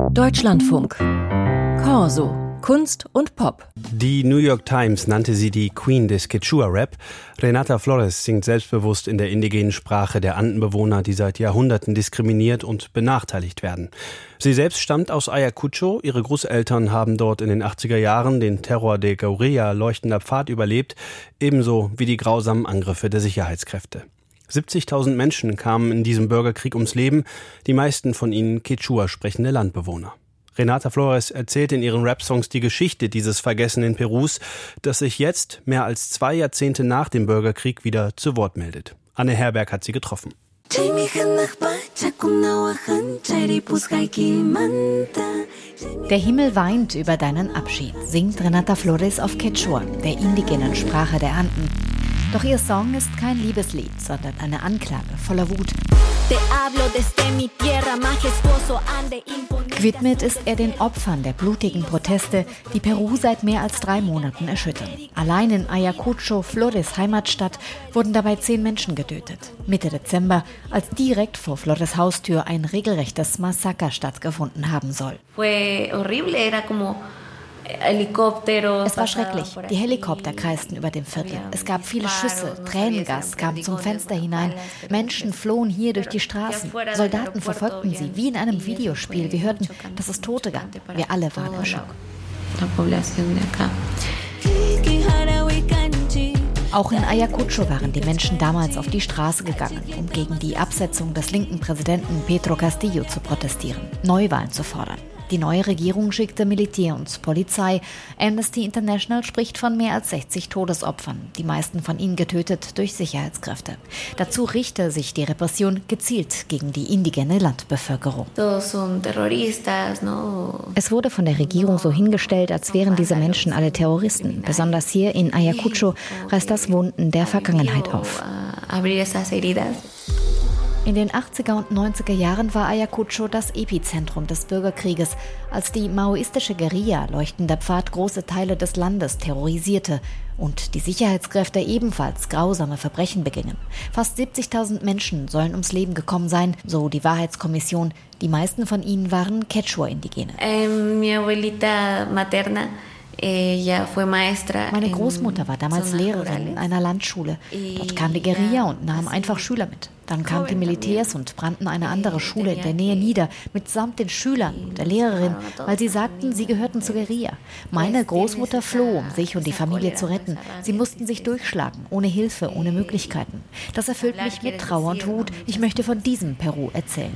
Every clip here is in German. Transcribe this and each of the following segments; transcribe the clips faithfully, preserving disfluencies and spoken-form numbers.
Deutschlandfunk. Corso. Kunst und Pop. Die New York Times nannte sie die Queen des Quechua-Rap. Renata Flores singt selbstbewusst in der indigenen Sprache der Andenbewohner, die seit Jahrhunderten diskriminiert und benachteiligt werden. Sie selbst stammt aus Ayacucho. Ihre Großeltern haben dort in den achtziger Jahren den Terror der Guerilla Leuchtender Pfad überlebt, ebenso wie die grausamen Angriffe der Sicherheitskräfte. siebzigtausend Menschen kamen in diesem Bürgerkrieg ums Leben, die meisten von ihnen Quechua sprechende Landbewohner. Renata Flores erzählt in ihren Rap-Songs die Geschichte dieses vergessenen Perus, das sich jetzt, mehr als zwei Jahrzehnte nach dem Bürgerkrieg, wieder zu Wort meldet. Anne Herberg hat sie getroffen. Der Himmel weint über deinen Abschied, singt Renata Flores auf Quechua, der indigenen Sprache der Anden. Doch ihr Song ist kein Liebeslied, sondern eine Anklage voller Wut. Gewidmet ist er den Opfern der blutigen Proteste, die Peru seit mehr als drei Monaten erschüttern. Allein in Ayacucho, Flores Heimatstadt, wurden dabei zehn Menschen getötet. Mitte Dezember, als direkt vor Flores Haustür ein regelrechtes Massaker stattgefunden haben soll. Es war schrecklich. Die Helikopter kreisten über dem Viertel. Es gab viele Schüsse, Tränengas kam zum Fenster hinein. Menschen flohen hier durch die Straßen. Soldaten verfolgten sie, wie in einem Videospiel. Wir hörten, dass es Tote gab. Wir alle waren im Schock. Auch in Ayacucho waren die Menschen damals auf die Straße gegangen, um gegen die Absetzung des linken Präsidenten Pedro Castillo zu protestieren, Neuwahlen zu fordern. Die neue Regierung schickte Militär und Polizei. Amnesty International spricht von mehr als sechzig Todesopfern, die meisten von ihnen getötet durch Sicherheitskräfte. Dazu richte sich die Repression gezielt gegen die indigene Landbevölkerung. Es wurde von der Regierung so hingestellt, als wären diese Menschen alle Terroristen. Besonders hier in Ayacucho reißt das Wunden der Vergangenheit auf. In den achtziger und neunziger Jahren war Ayacucho das Epizentrum des Bürgerkrieges, als die maoistische Guerilla Leuchtender Pfad große Teile des Landes terrorisierte und die Sicherheitskräfte ebenfalls grausame Verbrechen begingen. Fast siebzigtausend Menschen sollen ums Leben gekommen sein, so die Wahrheitskommission. Die meisten von ihnen waren Quechua-Indigene. Meine Großmutter war damals Lehrerin in einer Landschule. Dort kam die Guerilla und nahm einfach Schüler mit. Dann kamen die Militärs und brannten eine andere Schule in der Nähe nieder, mitsamt den Schülern und der Lehrerin, weil sie sagten, sie gehörten zur Guerilla. Meine Großmutter floh, um sich und die Familie zu retten. Sie mussten sich durchschlagen, ohne Hilfe, ohne Möglichkeiten. Das erfüllt mich mit Trauer und Wut. Ich möchte von diesem Peru erzählen.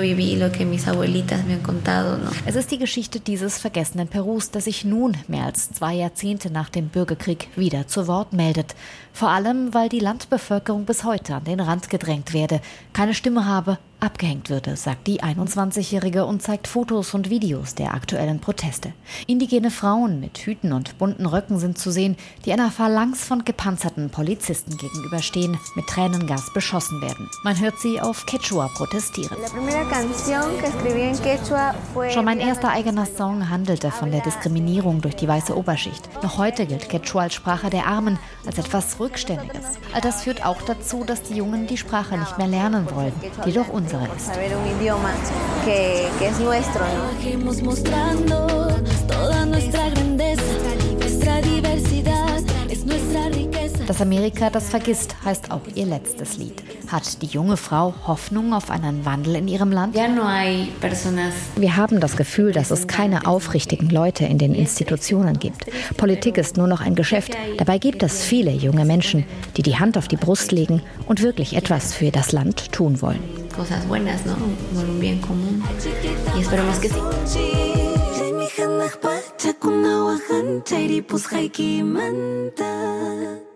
Es ist die Geschichte dieses vergessenen Perus, das sich nun, mehr als zwei Jahrzehnte nach dem Bürgerkrieg, wieder zu Wort meldet. Vor allem, weil die Landbevölkerung bis heute an den Rand gedrängt werde, keine Stimme habe, abgehängt würde, sagt die einundzwanzigjährige und zeigt Fotos und Videos der aktuellen Proteste. Indigene Frauen mit Hüten und bunten Röcken sind zu sehen, die einer Phalanx von gepanzerten Polizisten gegenüberstehen, mit Tränengas beschossen werden. Man hört sie auf Quechua protestieren. Schon mein erster eigener Song handelte von der Diskriminierung durch die weiße Oberschicht. Noch heute gilt Quechua als Sprache der Armen, als etwas Rückständiges. All das führt auch dazu, dass die Jungen die Sprache nicht mehr lernen wollen, die doch unsere ist. Dass Amerika das vergisst, heißt auch ihr letztes Lied. Hat die junge Frau Hoffnung auf einen Wandel in ihrem Land? Wir haben das Gefühl, dass es keine aufrichtigen Leute in den Institutionen gibt. Politik ist nur noch ein Geschäft. Dabei gibt es viele junge Menschen, die die Hand auf die Brust legen und wirklich etwas für das Land tun wollen. Cosas buenas, ¿no? Por un bien común. Y esperemos que sí.